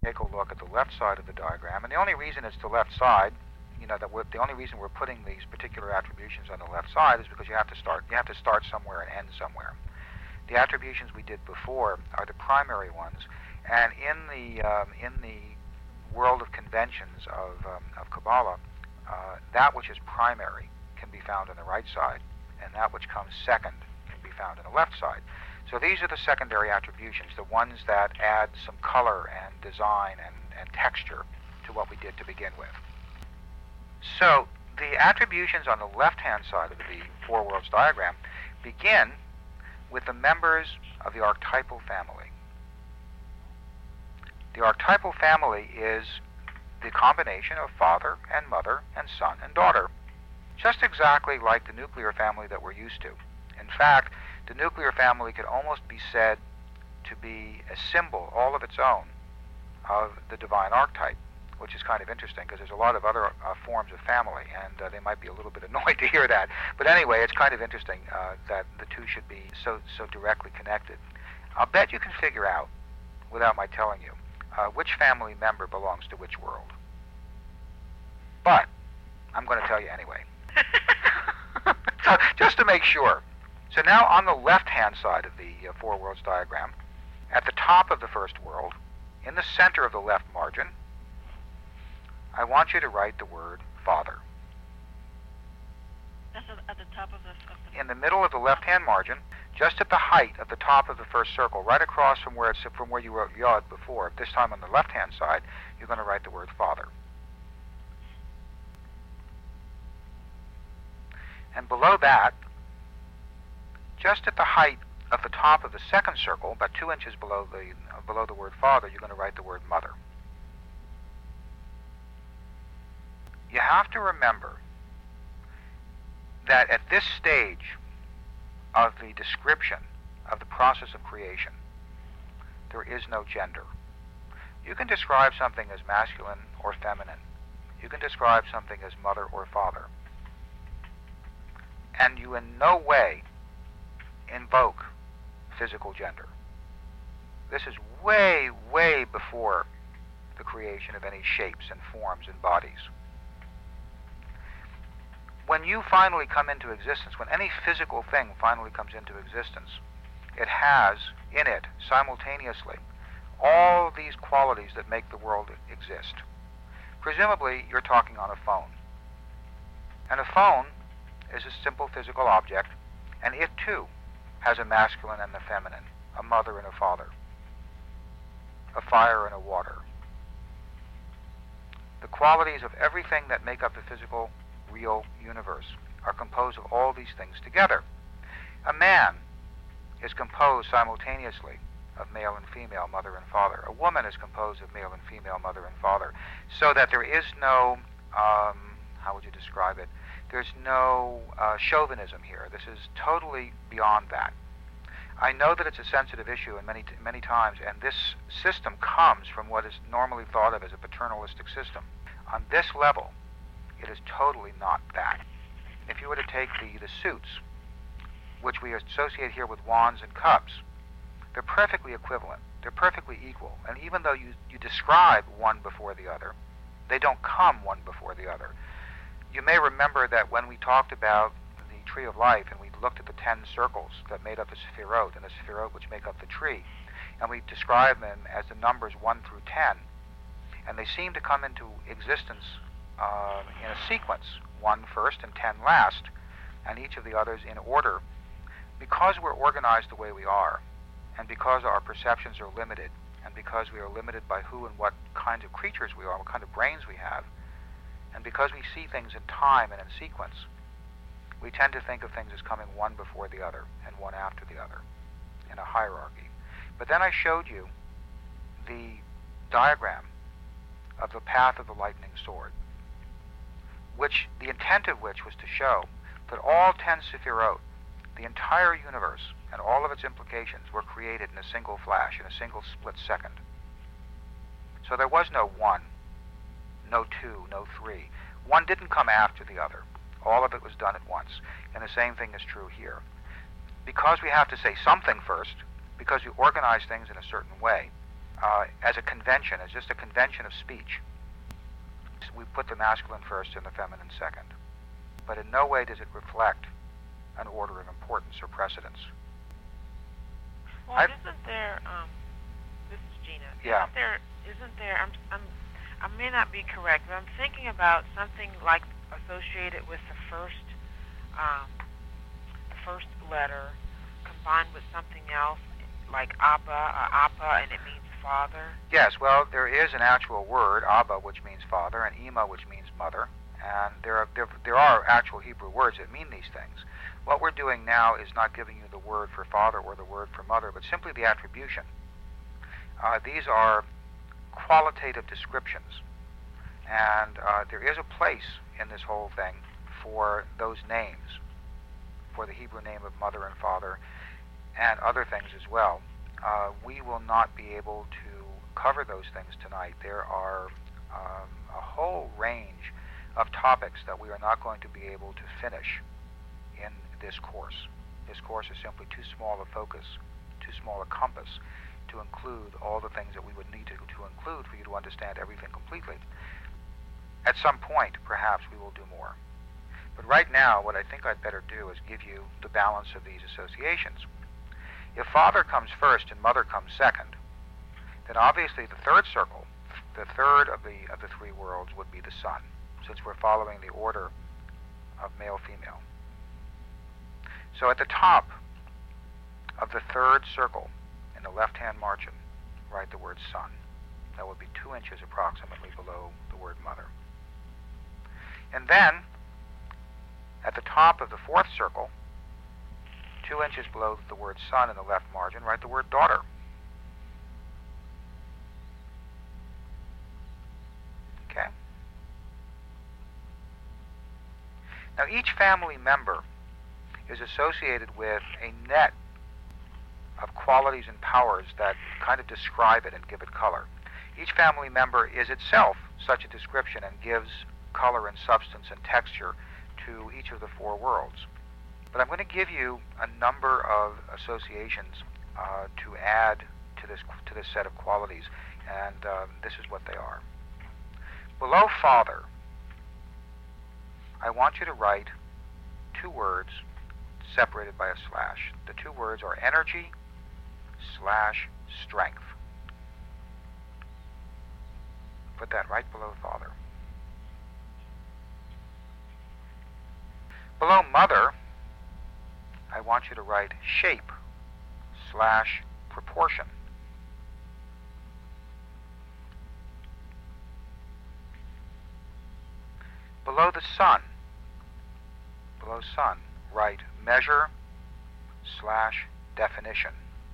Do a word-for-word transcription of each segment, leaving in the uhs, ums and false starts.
take a look at the left side of the diagram, and the only reason it's the left side, you know, that we're, the only reason we're putting these particular attributions on the left side is because you have to start, you have to start somewhere and end somewhere. The attributions we did before are the primary ones, and in the um, in the world of conventions of um, of Kabbalah, uh, that which is primary can be found on the right side, and that which comes second can be found on the left side. So these are the secondary attributions, the ones that add some color and design and, and texture to what we did to begin with. So the attributions on the left-hand side of the Four Worlds diagram begin with the members of the archetypal family. The archetypal family is the combination of father and mother and son and daughter, just exactly like the nuclear family that we're used to. In fact, the nuclear family could almost be said to be a symbol all of its own of the divine archetype, which is kind of interesting because there's a lot of other uh, forms of family, and uh, they might be a little bit annoyed to hear that. But anyway, it's kind of interesting uh, that the two should be so, so directly connected. I'll bet you can figure out, without my telling you, uh, which family member belongs to which world. But I'm going to tell you anyway. So, just to make sure. So now on the left-hand side of the uh, Four Worlds diagram, at the top of the first world, in the center of the left margin, I want you to write the word Father. That's at the top of the... Of the in the middle of the left-hand margin, just at the height of the top of the first circle, right across from where it's from where you wrote Yod before, this time on the left-hand side, you're going to write the word Father. And below that, just at the height of the top of the second circle, about two inches below the uh, below the word Father, you're going to write the word Mother. You have to remember that at this stage of the description of the process of creation, there is no gender. You can describe something as masculine or feminine. You can describe something as mother or father. And you in no way invoke physical gender. This is way, way before the creation of any shapes and forms and bodies. When you finally come into existence, when any physical thing finally comes into existence, it has in it simultaneously all these qualities that make the world exist. Presumably, you're talking on a phone. And a phone is a simple physical object, and it too has a masculine and a feminine, a mother and a father, a fire and a water. The qualities of everything that make up the physical, real universe are composed of all these things together. A man is composed simultaneously of male and female, mother and father. A woman is composed of male and female, mother and father, so that there is no, um, how would you describe it? There's no uh, chauvinism here. This is totally beyond that. I know that it's a sensitive issue in many, t many times, and this system comes from what is normally thought of as a paternalistic system. On this level, it is totally not that. If you were to take the, the suits, which we associate here with wands and cups, they're perfectly equivalent. They're perfectly equal. And even though you, you describe one before the other, they don't come one before the other. You may remember that when we talked about the tree of life and we looked at the ten circles that made up the Sephirot and the Sephirot which make up the tree, and we described them as the numbers one through ten, and they seem to come into existence uh, in a sequence, one first and ten last, and each of the others in order. Because we're organized the way we are, and because our perceptions are limited, and because we are limited by who and what kinds of creatures we are, what kind of brains we have, and because we see things in time and in sequence, we tend to think of things as coming one before the other and one after the other in a hierarchy. But then I showed you the diagram of the path of the lightning sword, which the intent of which was to show that all ten Sephirot, the entire universe and all of its implications, were created in a single flash, in a single split second. So there was no one, no two, no three. One didn't come after the other. All of it was done at once. And the same thing is true here. Because we have to say something first, because we organize things in a certain way, uh, as a convention, as just a convention of speech. We put the masculine first and the feminine second. But in no way does it reflect an order of importance or precedence. Well, I've, isn't there, um, this is Gina, yeah. isn't there, isn't there, I'm, I'm, I may not be correct, but I'm thinking about something like associated with the first, um, the first letter combined with something else, like Abba or Appa, and it means father. Yes, well, there is an actual word, Abba, which means father, and Ima, which means mother, and there are, there, there are actual Hebrew words that mean these things. What we're doing now is not giving you the word for father or the word for mother, but simply the attribution. Uh, these are qualitative descriptions, and uh, there is a place in this whole thing for those names, for the Hebrew name of mother and father, and other things as well. Uh, we will not be able to cover those things tonight. There are um, a whole range of topics that we are not going to be able to finish in this course. This course is simply too small a focus, too small a compass to include all the things that we would need to, to include for you to understand everything completely. At some point, perhaps, we will do more. But right now, what I think I'd better do is give you the balance of these associations. If father comes first and mother comes second, then obviously the third circle, the third of the, of the three worlds, would be the son, since we're following the order of male-female. So at the top of the third circle, in the left-hand margin, write the word son. That would be two inches approximately below the word mother. And then, at the top of the fourth circle, two inches below the word son in the left margin, write the word daughter. Okay? Now each family member is associated with a net of qualities and powers that kind of describe it and give it color. Each family member is itself such a description and gives color and substance and texture to each of the four worlds. But I'm going to give you a number of associations uh, to add to this to this set of qualities, and uh, this is what they are. Below father, I want you to write two words separated by a slash. The two words are energy slash strength. Put that right below father. Below mother, I want you to write shape slash proportion. Below the sun, below sun, write measure slash definition.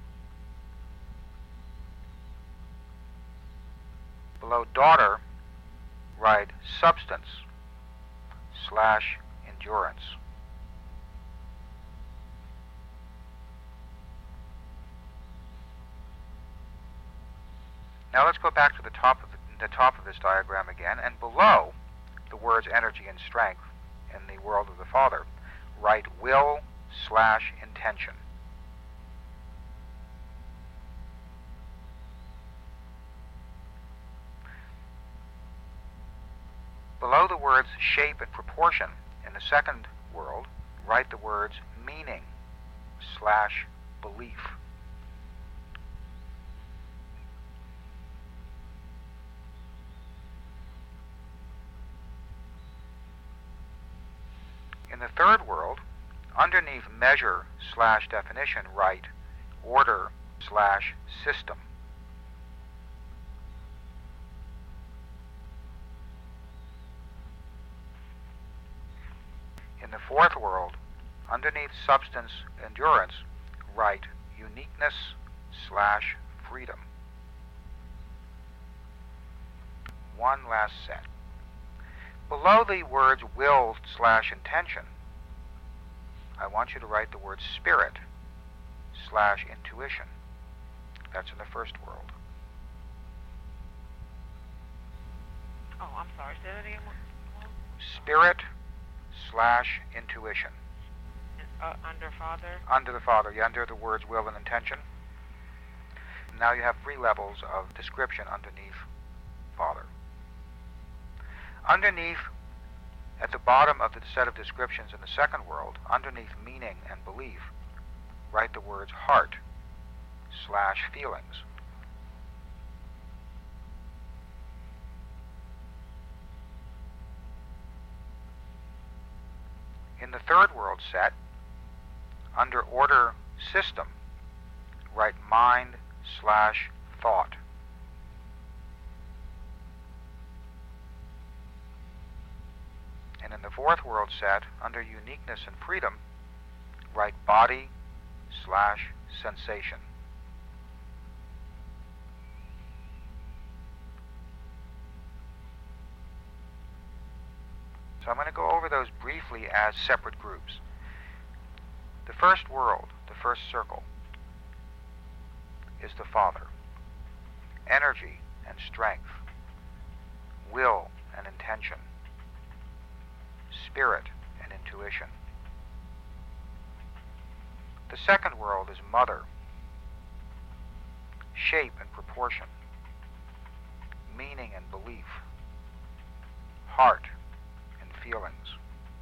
Below daughter, write substance slash endurance. Now let's go back to the top of the, the top of this diagram again, and below the words energy and strength in the world of the father, write will slash intention. Below the words shape and proportion in the second world, write the words meaning slash belief. In the third world, underneath measure slash definition, write order slash system. In the fourth world, underneath substance endurance, write uniqueness slash freedom. One last set. Below the words will slash intention, I want you to write the word spirit slash intuition. That's in the first world. Oh, I'm sorry. Say that again. Spirit slash intuition. Uh, under father? Under the father, yeah, under the words will and intention. Now you have three levels of description underneath Father. Underneath, at the bottom of the set of descriptions in the second world, underneath meaning and belief, write the words heart slash feelings. In the third world set, under order system, write mind slash thought. And in the fourth world set, under uniqueness and freedom, write body slash sensation. So I'm going to go over those briefly as separate groups. The first world, the first circle, is the Father. Energy and strength, will and intention, spirit and intuition. The second world is Mother. Shape and proportion, meaning and belief, heart and feelings.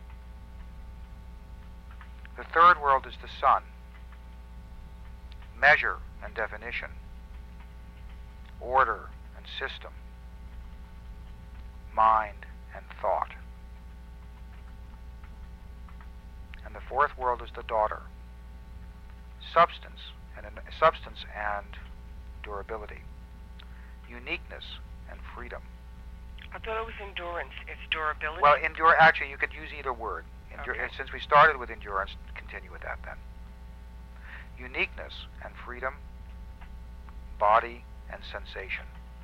The third world is the Son. Measure and definition, order and system, mind and thought. And the fourth world is the Daughter. Substance and substance and durability, uniqueness and freedom. I thought it was endurance. It's durability. Well, endure. Actually, you could use either word. Endur- Okay. Since we started with endurance, continue with that then. Uniqueness and freedom, body and sensation.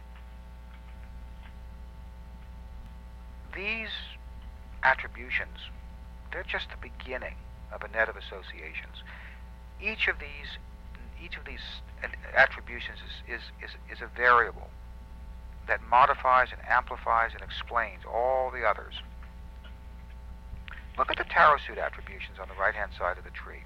These attributions, they're just the beginning of a net of associations. Each of these, each of these attributions is, is, is, is a variable that modifies and amplifies and explains all the others. Look at the tarot suit attributions on the right-hand side of the tree.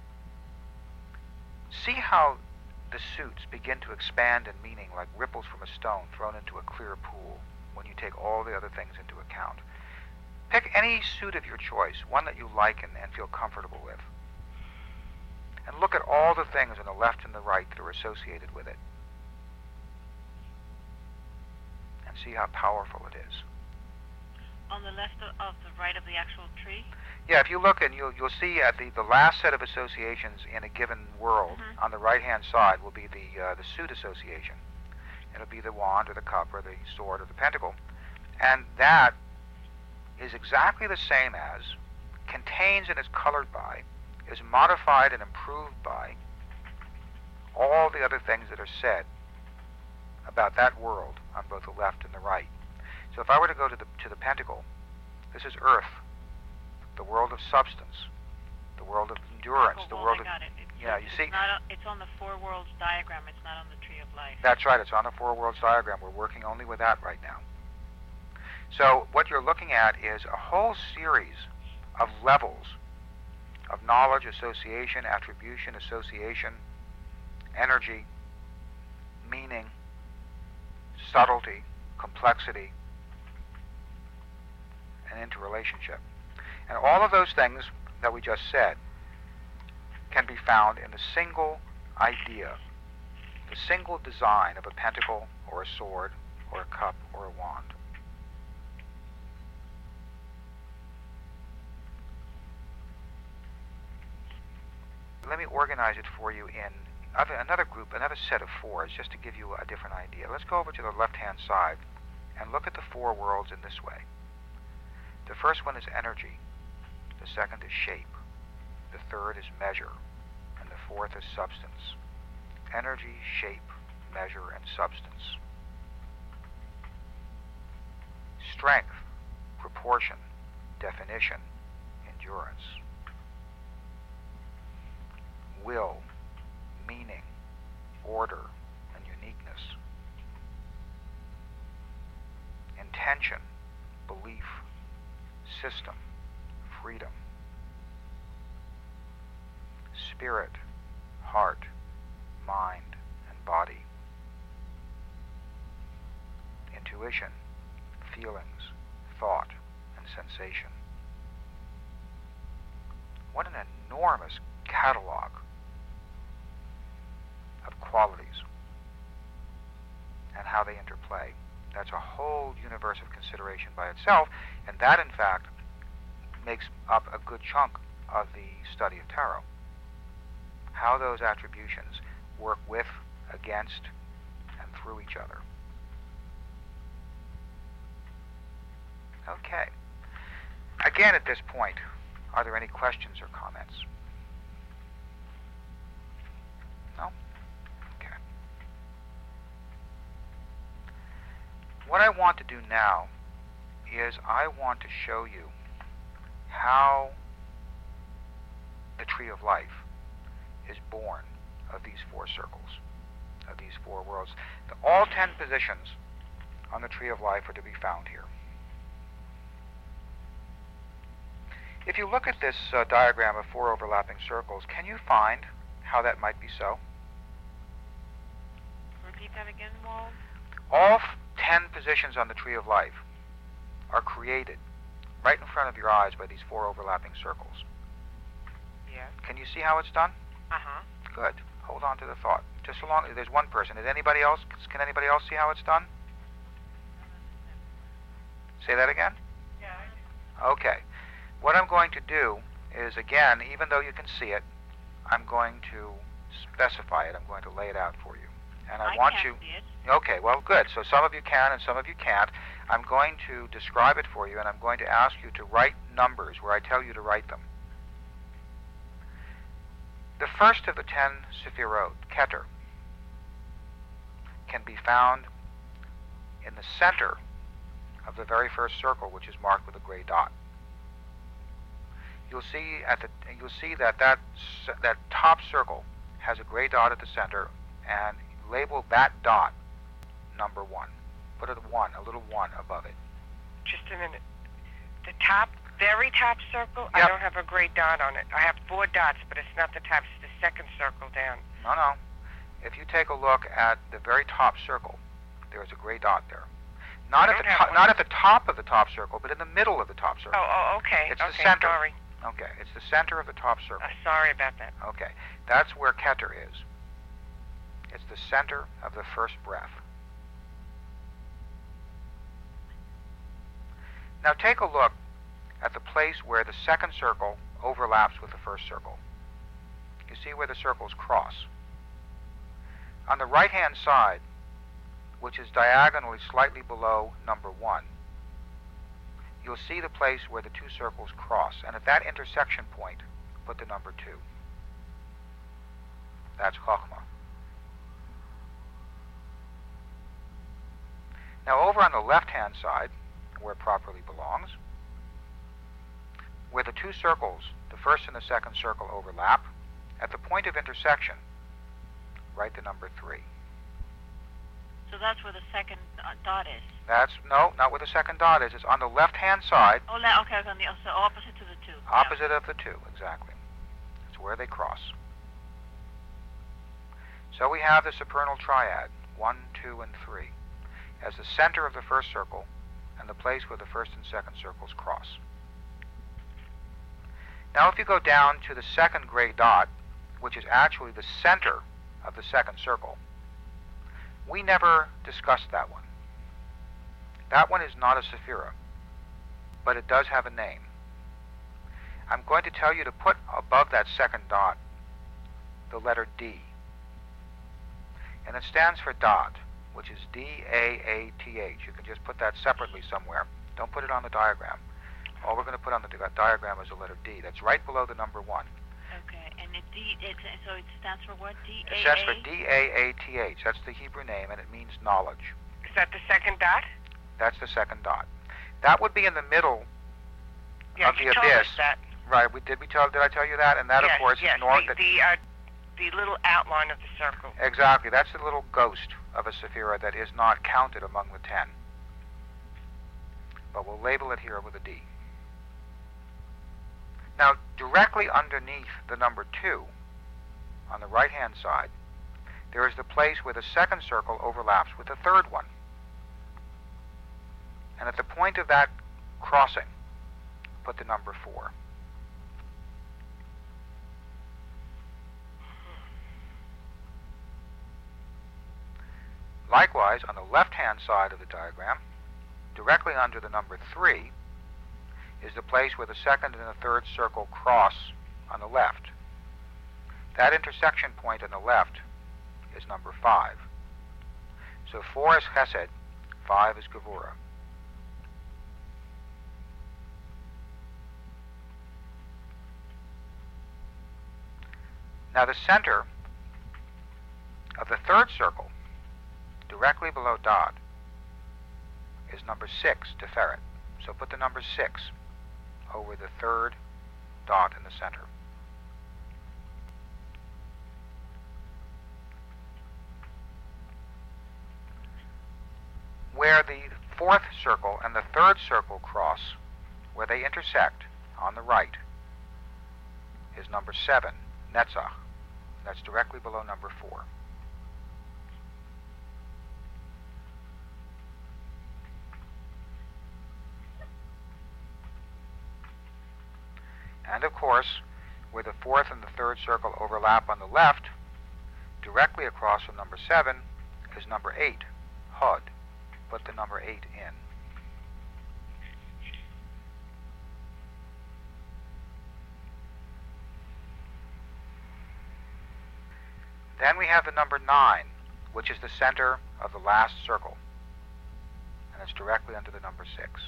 See how the suits begin to expand in meaning like ripples from a stone thrown into a clear pool when you take all the other things into account. Pick any suit of your choice, one that you like and, and feel comfortable with. And look at all the things on the left and the right that are associated with it. And see how powerful it is. On the left of, of the right of the actual tree? Yeah, if you look and you'll, you'll see at the, the last set of associations in a given world, Mm-hmm. on the right-hand side will be the, uh, the suit association. It'll be the wand or the cup or the sword or the pentacle. And that is exactly the same as, contains and is colored by, is modified and improved by all the other things that are said about that world on both the left and the right. So if I were to go to the to the pentacle, this is Earth, the world of substance, the world of endurance, Oh, the well, world I of got it. It's, yeah. it's You see, not on, it's on the Four Worlds diagram. It's not on the Tree of Life. that's right. It's on the Four Worlds diagram. We're working only with that right now. So what you're looking at is a whole series of levels of knowledge, association, attribution, association, energy, meaning, subtlety, complexity, and interrelationship. And all of those things that we just said can be found in the single idea, the single design of a pentacle or a sword or a cup or a wand. Let me organize it for you in other, another group, another set of fours, just to give you a different idea. Let's go over to the left-hand side and look at the four worlds in this way. The first one is energy. The second is shape. The third is measure. And the fourth is substance. Energy, shape, measure, and substance. Strength, proportion, definition, endurance. Will, meaning, order, and uniqueness. Intention, belief, system, freedom. Spirit, heart, mind, and body. intuition, feelings, thought, and sensation. What an enormous catalog of qualities and how they interplay. That's a whole universe of consideration by itself, and that, in fact, makes up a good chunk of the study of tarot. How those attributions work with, against, and through each other. Okay. Again, at this point, are there any questions or comments? No? Okay. What I want to do now is I want to show you how the Tree of Life is born of these four circles, of these four worlds. The, all ten positions on the Tree of Life are to be found here. If you look at this uh, diagram of four overlapping circles, can you find how that might be so? Repeat that again, Walt. All f- ten positions on the Tree of Life are created right in front of your eyes by these four overlapping circles. Yes. Can you see how it's done? Uh-huh. Good. Hold on to the thought. Just so long as there's one person. Is anybody else? Can anybody else see how it's done? Say that again? Yeah, I do. Okay. What I'm going to do is, again, even though you can see it, I'm going to specify it. I'm going to lay it out for you. And I, I want can't you... see it. Okay, well, good. So some of you can and some of you can't. I'm going to describe it for you, and I'm going to ask you to write numbers where I tell you to write them. The first of the ten Sephirot, Keter, can be found in the center of the very first circle, which is marked with a gray dot. You'll see at the you'll see that that that top circle has a gray dot at the center, and label that dot number one. Put a one, a little one above it. Just a minute. The top, very top circle, Yep. I don't have a gray dot on it. I have four dots, but it's not the top. It's the second circle down. No, no. If you take a look at the very top circle, there's a gray dot there. Not I at the don't have top, one. not at the top of the top circle, but in the middle of the top circle. Oh, oh, okay. It's the okay, center. sorry. Okay, it's the center of the top circle. Uh, sorry about that. Okay, that's where Keter is. It's the center of the first breath. Now take a look at the place where the second circle overlaps with the first circle. You see where the circles cross. On the right-hand side, which is diagonally slightly below number one, you'll see the place where the two circles cross, and at that intersection point, put the number two. That's Chokhmah. Now over on the left-hand side, where it properly belongs, where the two circles, the first and the second circle, overlap, at the point of intersection, write the number three. So that's where the second uh, dot is. That's, no, not where the second dot is. It's on the left-hand side, Oh, le- okay, okay, on the so opposite to the two. opposite of the two, exactly. It's where they cross. So we have the supernal triad, one, two, and three, as the center of the first circle and the place where the first and second circles cross. Now if you go down to the second gray dot, which is actually the center of the second circle, we never discussed that one. That one is not a Sephira, but it does have a name. I'm going to tell you to put above that second dot the letter D. And it stands for dot, which is D A A T H. You can just put that separately somewhere. Don't put it on the diagram. All we're going to put on the di- diagram is the letter D. That's right below the number one. Okay, and it D, it, so it stands for what? D A A? It stands for D A A T H. That's the Hebrew name, and it means knowledge. Is that the second dot? That's the second dot. That would be in the middle Yeah, of the you told abyss. us that. Right. We, did we tell? Did I tell you that? And that, yes, of course, yes, is north. the, the, uh, the little outline of the circle. Exactly. That's the little ghost of a Sephira that is not counted among the ten. But we'll label it here with a D. Now, directly underneath the number two, on the right-hand side, there is the place where the second circle overlaps with the third one. And at the point of that crossing, put the number four. Likewise, on the left-hand side of the diagram, directly under the number three, is the place where the second and the third circle cross on the left. That intersection point on the left is number five. So four is Chesed, five is Gevurah. Now the center of the third circle, directly below Dod, is number six, Tiferet. So put the number six over the third dot in the center. Where the fourth circle and the third circle cross, where they intersect on the right, is number seven, Netzach. That's directly below number four. And of course, where the fourth and the third circle overlap on the left, directly across from number seven, is number eight, Hod. Put the number eight in. Then we have the number nine, which is the center of the last circle, and it's directly under the number six.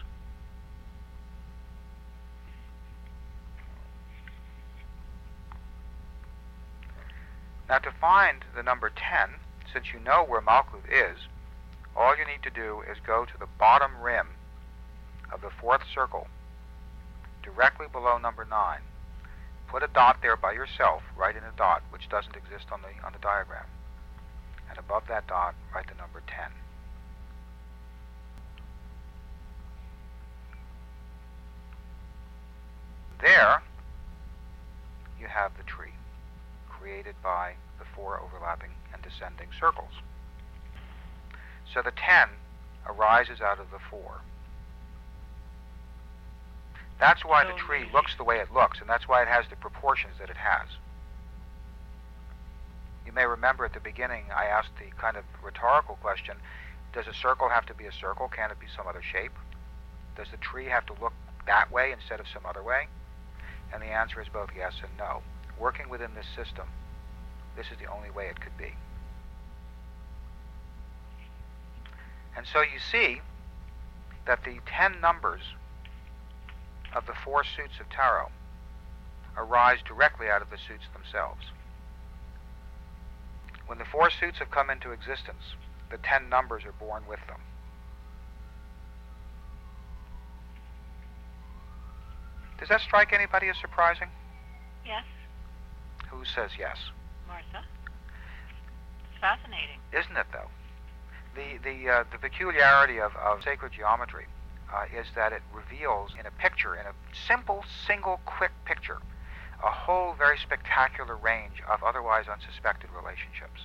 Now to find the number ten, since you know where Malkuth is, all you need to do is go to the bottom rim of the fourth circle, directly below number nine. Put a dot there by yourself, write in a dot, which doesn't exist on the, on the diagram. And above that dot, write the number ten. There, you have the tree, created by the four overlapping and descending circles. So the ten arises out of the four. That's why the tree looks the way it looks, and that's why it has the proportions that it has. You may remember at the beginning I asked the kind of rhetorical question, does a circle have to be a circle? Can it be some other shape? Does the tree have to look that way instead of some other way? And the answer is both yes and no. Working within this system, this is the only way it could be. And so you see that the ten numbers of the four suits of tarot arise directly out of the suits themselves. When the four suits have come into existence, the ten numbers are born with them. Does that strike anybody as surprising? Yes. Who says yes? Martha. It's fascinating. Isn't it, though? The, the, uh, the peculiarity of, of sacred geometry uh, is that it reveals in a picture, in a simple, single, quick picture, a whole very spectacular range of otherwise unsuspected relationships.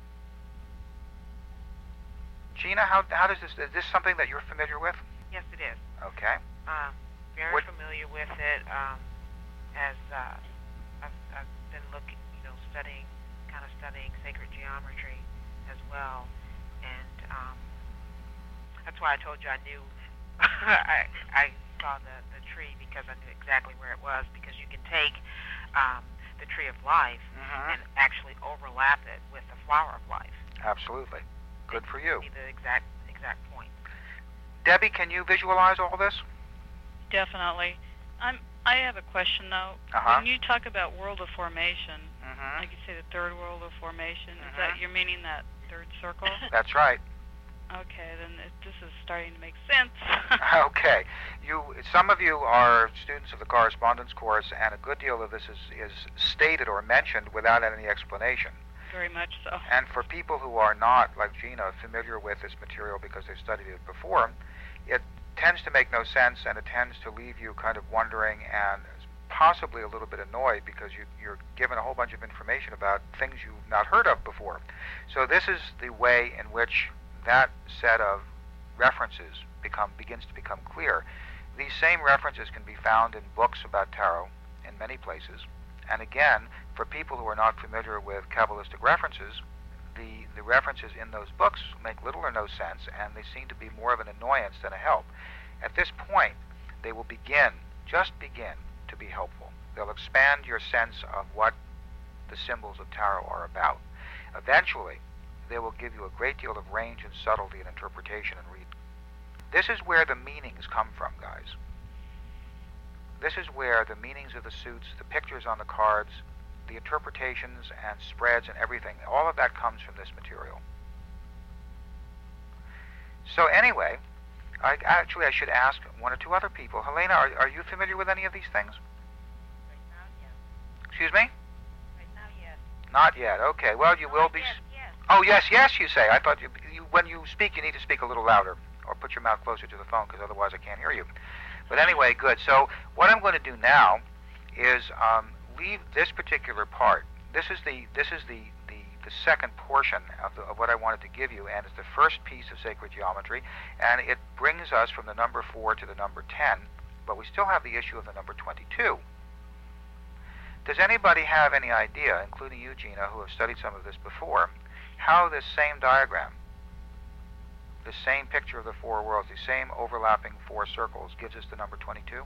Gina, how, how does this, is this something that you're familiar with? Yes, it is. Okay. Um, very What- familiar with it. Um, as uh, I've, I've been looking, you know, studying, kind of studying sacred geometry as well, and um, that's why I told you I knew. I I saw the the tree because I knew exactly where it was, because you can take um, the tree of life Mm-hmm. and actually overlap it with the flower of life. Absolutely. Good for you. See the exact exact point. Debbie, can you visualize all this? Definitely. I'm. I have a question though. Uh-huh. When you talk about world of formation, Mm-hmm. like you say, the third world of formation, is Mhm. that you're meaning that third circle? That's right. Okay, then it, this is starting to make sense. Okay. You, some of you are students of the correspondence course, and a good deal of this is, is stated or mentioned without any explanation. Very much so. And for people who are not, like Gina, familiar with this material because they've studied it before, it tends to make no sense, and it tends to leave you kind of wondering and possibly a little bit annoyed because you, you're given a whole bunch of information about things you've not heard of before. So this is the way in which that set of references become begins to become clear. These same references can be found in books about tarot in many places. And again, for people who are not familiar with Kabbalistic references, the, the references in those books make little or no sense, and they seem to be more of an annoyance than a help. At this point, they will begin, just begin, to be helpful. They'll expand your sense of what the symbols of tarot are about. Eventually, they will give you a great deal of range and subtlety in interpretation and reading. This is where the meanings come from, guys. This is where the meanings of the suits, the pictures on the cards, the interpretations and spreads and everything, all of that comes from this material. So anyway, I, actually I should ask one or two other people. Helena, are, are you familiar with any of these things? Right now, yes. Excuse me? Right now, yes. Not yet. Okay. Well, you will be. Yes, yes. Oh, yes, yes, you say. I thought you, you, when you speak, you need to speak a little louder or put your mouth closer to the phone, because otherwise I can't hear you. But anyway, good. So what I'm going to do now is um, leave this particular part. This is the this is the the, the second portion of, the, of what I wanted to give you, and it's the first piece of sacred geometry, and it brings us from the number four to the number ten, but we still have the issue of the number twenty-two. Does anybody have any idea, including you, Gina, who have studied some of this before, how this same diagram, the same picture of the four worlds, the same overlapping four circles, gives us the number twenty-two?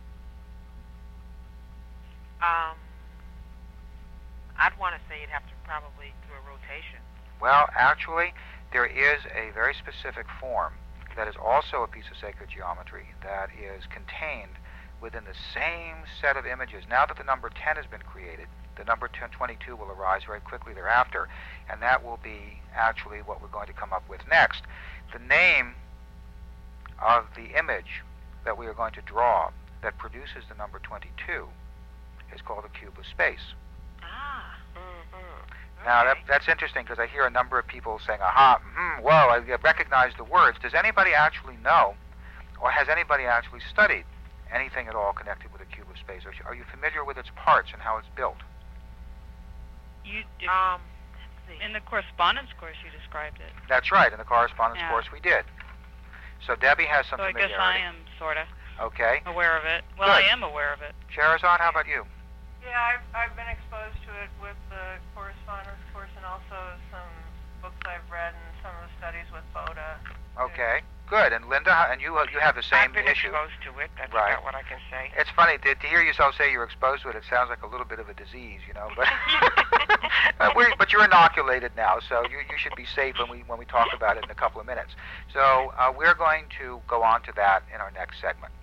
Um, I'd want to say you'd have to probably do a rotation. Well, actually, there is a very specific form that is also a piece of sacred geometry that is contained within the same set of images. Now that the number ten has been created, the number twenty-two will arise very quickly thereafter, and that will be actually what we're going to come up with next. The name of the image that we are going to draw that produces the number twenty-two is called the cube of space. Ah. Mm-hmm. Now, that, Okay. that's interesting, because I hear a number of people saying, aha, mm, whoa, I recognize the words. Does anybody actually know, or has anybody actually studied anything at all connected with the cube of space? Or are you familiar with its parts and how it's built? You, Um, let's see. in the correspondence course, you described it. That's right, in the correspondence Yeah. course we did. So Debbie has some So I familiarity. guess I am sort of Okay. aware of it. Well, Good. I am aware of it. Sherazad, how about you? Yeah, I've, I've been exposed to it with the correspondence course and also some books I've read and some of the studies with Boda. Okay, good. And Linda, how- and you you have the same I've been issue. exposed to it. That's Right. about what I can say. It's funny to, to hear yourself say you're exposed to it. It sounds like a little bit of a disease, you know. But Uh, we're, but you're inoculated now, so you you should be safe when we when we talk about it in a couple of minutes. So uh, we're going to go on to that in our next segment.